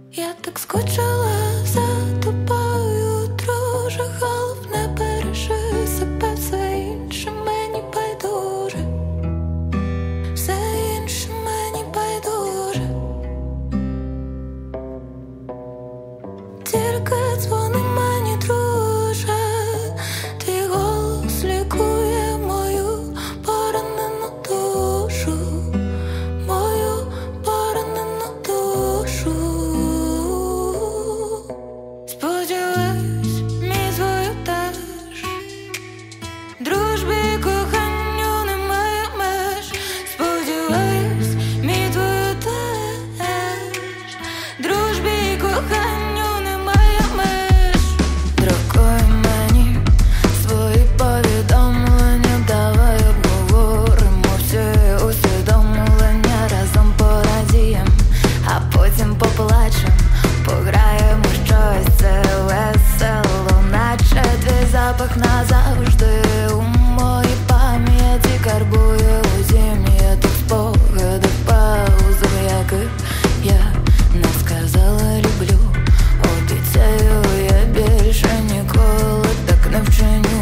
Я так скучила за тобою, друже. Головне, бережи себе, все інше мені байдуже, все інше мені байдуже. Тільки дзвони мені, друже, твій голос лікує мою поранену душу, мою поранену душу. Сподіваюсь, мій твою теж, дружбі і коханню немає меж. Сподіваюсь, мій твою теж, дружбі і коханню немає меж. Друкуй мені свої повідомлення, давай обговоримо всі усвідомлення, разом порадієм, а потім поплачем, пограємо щось, це весело, наче твій запах назавжди у моїй пам'яті карбує у зім'я тих спогадів, пауз, в яких я не сказала люблю. Обіцяю, я більше ніколи так не вчиню.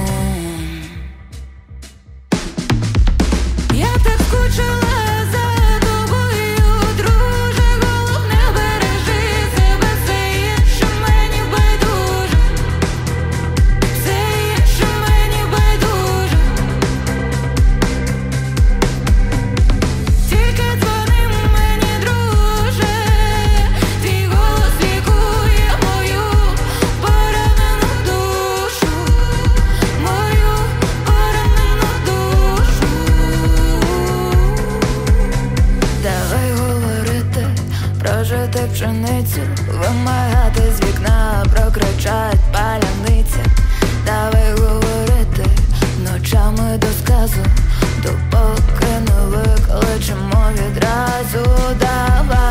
Я так скучила за тобою, друже. Головне, бережи себе, все інше мені байдуже, все інше мені байдуже. Тільки дзвони мені, друже, твій голос лікує мою поранену душу, мою поранену душу. Давай говорити, прожити пшеницю, вимагати з вікна, прокричать паляниця. Давай говорити ночами до сказу, допоки не викличемо відразу. Давай